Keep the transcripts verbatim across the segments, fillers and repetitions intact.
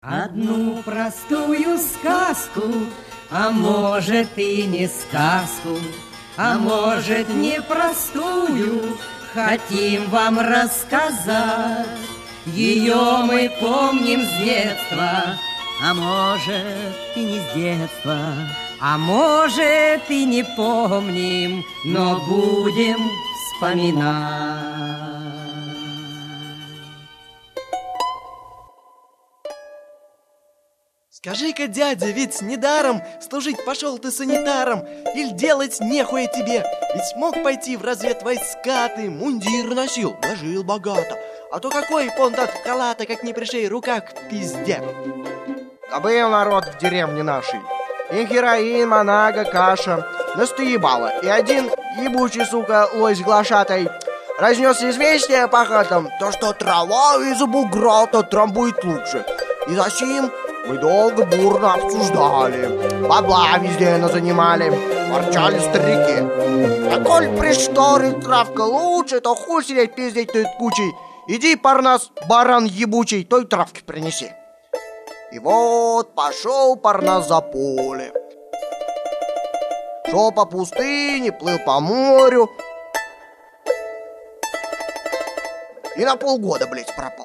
Одну простую сказку, а может и не сказку, а может непростую, хотим вам рассказать. Ее мы помним с детства, а может и не с детства, а может и не помним, но будем вспоминать. Скажи-ка, дядя, ведь недаром служить пошел ты санитаром, или делать нехуя тебе? Ведь мог пойти в разведвойска, ты мундир носил, да жил богато. А то какой понт от халата, как не пришей, рука к пизде. А был народ в деревне нашей. И героин, монага, каша настоебала. И один ебучий, сука, лось глашатай разнес известие по хатам, то что трава из бугра, то трамбует лучше. И засим мы долго бурно обсуждали, бабла везде назанимали, ворчали старики. А коль при шторе травка лучше, то хуй сидеть пиздеть тут кучей. Иди, Парнас, баран ебучий, той травки принеси. И вот пошел Парнас за поле. Шел по пустыне, плыл по морю. И на полгода, блядь, пропал.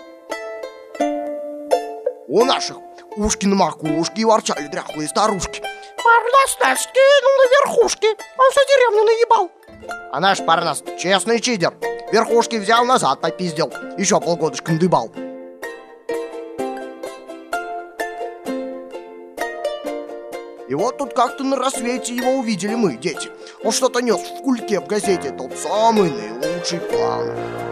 У наших ушки на макушке ворчали дряхлые старушки. Парнас нас скинул на верхушки, он всю деревню наебал. А наш Парнас честный чидер. Верхушки взял, назад попиздил. Еще полгодочка надыбал. И вот тут как-то на рассвете его увидели мы, дети. Он что-то нес в кульке в газете, тот самый наилучший план.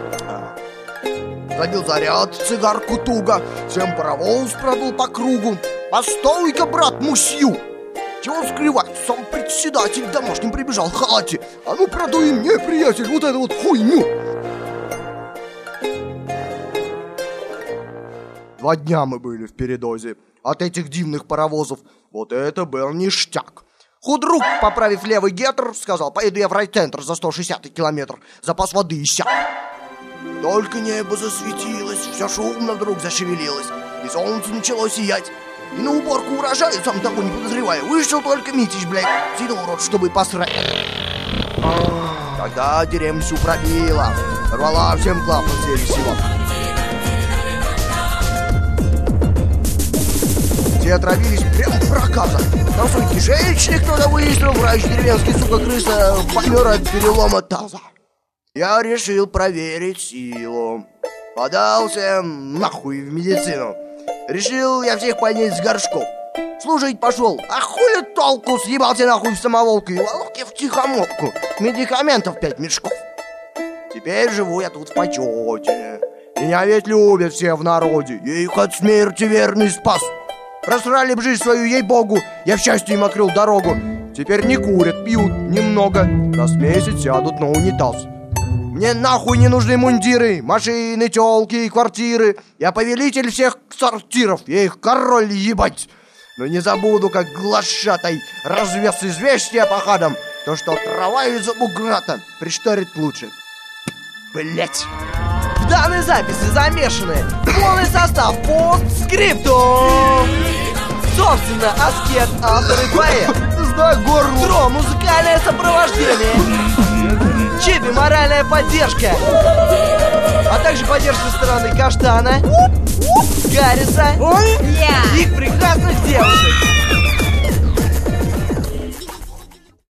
Забил заряд, цигарку туго, всем паровоз продул по кругу. Постой-ка, брат, мусью! Чего скрывать? Сам председатель в домашнем прибежал в халате. А ну продуй мне, приятель, вот эту вот хуйню! Два дня мы были в передозе от этих дивных паровозов. Вот это был ништяк. Худрук, поправив левый гетер, сказал: поеду я в райцентр за сто шестьдесят километров. Запас воды иссяк. Только небо засветилось, все шумно вдруг зашевелилось, и солнце начало сиять. И на уборку урожая, сам того не подозревая, вышел только Митич, блядь, сидел урод, чтобы посрать. Тогда деревню всю пробила, рвала всем клапан звери сила. Все отравились прямо в проказах. Там свой кишечник кто-то выяснил, врач деревенский, сука, крыса, помер от перелома таза. Я решил проверить силу. Подался нахуй в медицину. Решил я всех поднять с горшков. Служить пошел, а хули толку, съебался нахуй в самоволку и волок я в тихомолку. Медикаментов пять мешков. Теперь живу я тут в почете. Меня ведь любят все в народе. Я их от смерти верный спас. Просрали б жизнь свою, ей-богу, я в счастье им открыл дорогу. Теперь не курят, пьют немного, раз в месяц сядут на унитаз. Мне нахуй не нужны мундиры, машины, тёлки и квартиры. Я повелитель всех сортиров, я их король ебать. Но не забуду, как глашатай развез известия по хатам, то что трава из-за буграта пришторит лучше. Блять. В данной записи замешаны полный состав постскриптум. Собственно, аскет, автор и поэт. Сдай горло. Тро, музыкальное сопровождение. Чиби, моральная поддержка. А также поддержка со стороны Каштана, Гарриса